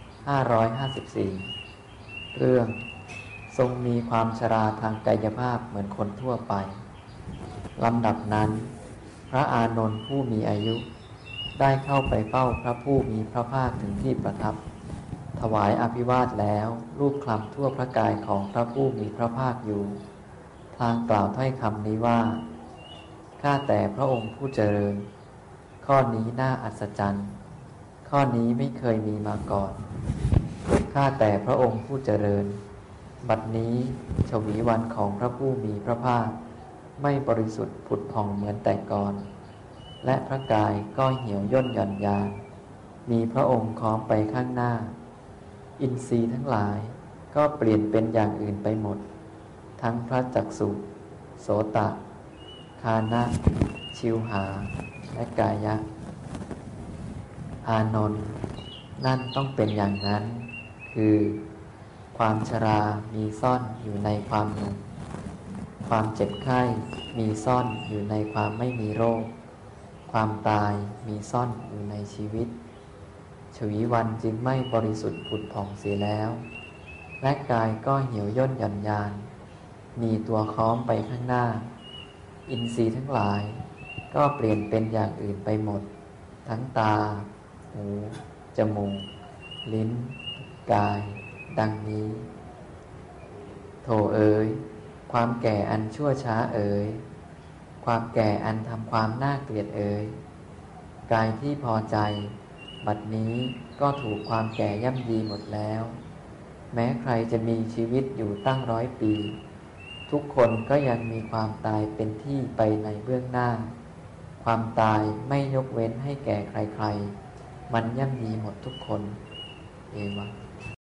554 เรื่องทรงมีความชราทางกายภาพเหมือนคนทั่วไปลำดับนั้นพระอานนท์ผู้มีอายุได้เข้าไปเฝ้าพระผู้มีพระภาคถึงที่ประทับถวายอภิวาทแล้วลูบคลำทั่วพระกายของพระผู้มีพระภาคอยู่พลางกล่าวถ้อยคำนี้ว่าข้าแต่พระองค์ผู้เจริญข้อนี้น่าอัศจรรย์ข้อนี้ไม่เคยมีมาก่อนข้าแต่พระองค์ผู้เจริญบัดนี้ฉวีวันของพระผู้มีพระภาคไม่บริสุทธิ์ผุดผ่องเหมือนแต่ก่อนและพระกายก็เหี่ยวย่นหย่อนยานมีพระองค์ค้อมไปข้างหน้าอินทรีย์ทั้งหลายก็เปลี่ยนเป็นอย่างอื่นไปหมดทั้งพระจักษุโสตคานะชิวหาและกายะอานนท์นั่นต้องเป็นอย่างนั้นคือความชรามีซ่อนอยู่ในความหนุ่มความเจ็บไข้มีซ่อนอยู่ในความไม่มีโรคความตายมีซ่อนอยู่ในชีวิตฉวีวันจึงไม่บริสุทธิ์ผุดผ่องเสียแล้วและกายก็เหี่ยวย่นหย่อนยานมีตัวค้อมไปข้างหน้าอินทรีย์ทั้งหลายก็เปลี่ยนเป็นอย่างอื่นไปหมดทั้งตาหูจมูกลิ้นกายดังนี้โธ่เอ๋ยความแก่อันชั่วช้าเอ๋ยความแก่อันทำความน่าเกลียดเอ๋ยกายที่พอใจบัดนี้ก็ถูกความแก่ย่ำยีหมดแล้วแม้ใครจะมีชีวิตอยู่ตั้ง100 ปีทุกคนก็ยังมีความตายเป็นที่ไปในเบื้องหน้าความตายไม่ยกเว้นให้แก่ใครๆมันย่ำยีหมดทุกคนเอวัง